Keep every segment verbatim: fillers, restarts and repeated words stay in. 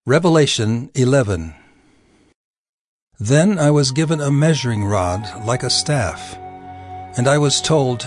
Revelation eleven. Then I was given a measuring rod like a staff, and I was told,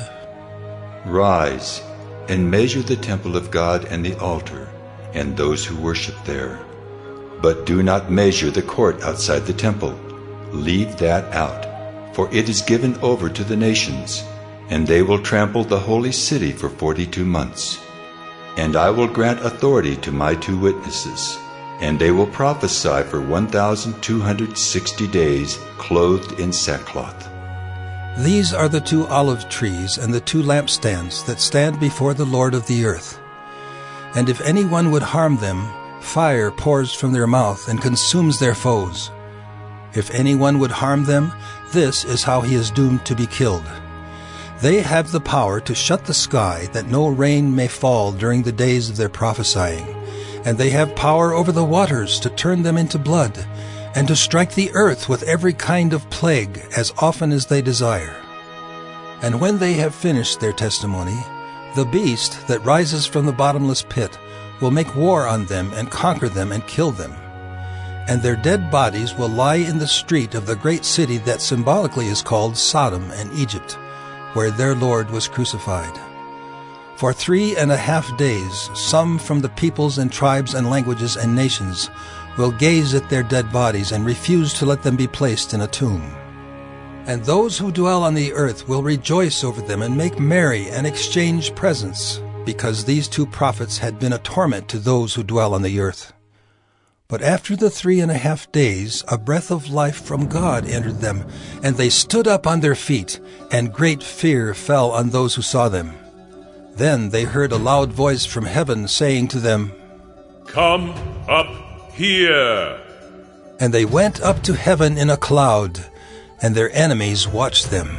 Rise, and measure the temple of God and the altar, and those who worship there. But do not measure the court outside the temple. Leave that out, for it is given over to the nations, and they will trample the holy city for forty-two months. And I will grant authority to my two witnesses, and they will prophesy for one thousand two hundred sixty days, clothed in sackcloth. These are the two olive trees and the two lampstands that stand before the Lord of the earth. And if anyone would harm them, fire pours from their mouth and consumes their foes. If anyone would harm them, this is how he is doomed to be killed. They have the power to shut the sky that no rain may fall during the days of their prophesying. And they have power over the waters to turn them into blood, and to strike the earth with every kind of plague as often as they desire. And when they have finished their testimony, the beast that rises from the bottomless pit will make war on them and conquer them and kill them. And their dead bodies will lie in the street of the great city that symbolically is called Sodom and Egypt, where their Lord was crucified. For three and a half days, some from the peoples and tribes and languages and nations will gaze at their dead bodies and refuse to let them be placed in a tomb. And those who dwell on the earth will rejoice over them and make merry and exchange presents, because these two prophets had been a torment to those who dwell on the earth. But after the three and a half days, a breath of life from God entered them, and they stood up on their feet, and great fear fell on those who saw them. Then they heard a loud voice from heaven saying to them, Come up here. And they went up to heaven in a cloud, and their enemies watched them.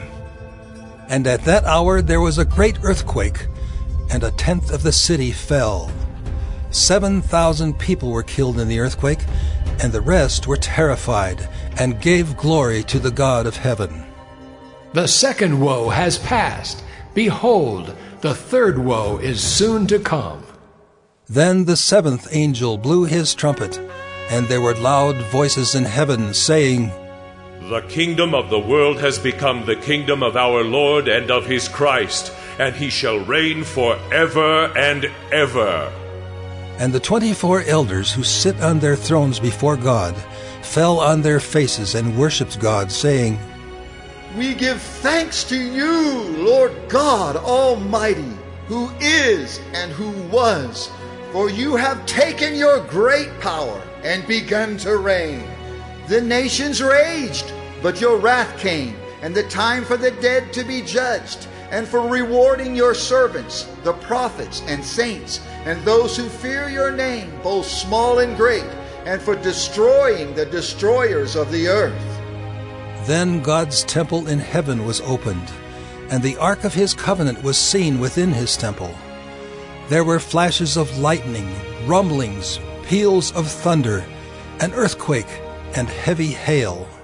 And at that hour there was a great earthquake, and a tenth of the city fell. Seven thousand people were killed in the earthquake, and the rest were terrified, and gave glory to the God of heaven. The second woe has passed. Behold, the third woe is soon to come. Then the seventh angel blew his trumpet, and there were loud voices in heaven, saying, The kingdom of the world has become the kingdom of our Lord and of his Christ, and he shall reign forever and ever. And the twenty-four elders who sit on their thrones before God fell on their faces and worshipped God, saying, We give thanks to you, Lord God Almighty, who is and who was, for you have taken your great power and begun to reign. The nations raged, but your wrath came, and the time for the dead to be judged, and for rewarding your servants, the prophets and saints, and those who fear your name, both small and great, and for destroying the destroyers of the earth. Then God's temple in heaven was opened, and the ark of his covenant was seen within his temple. There were flashes of lightning, rumblings, peals of thunder, an earthquake, and heavy hail.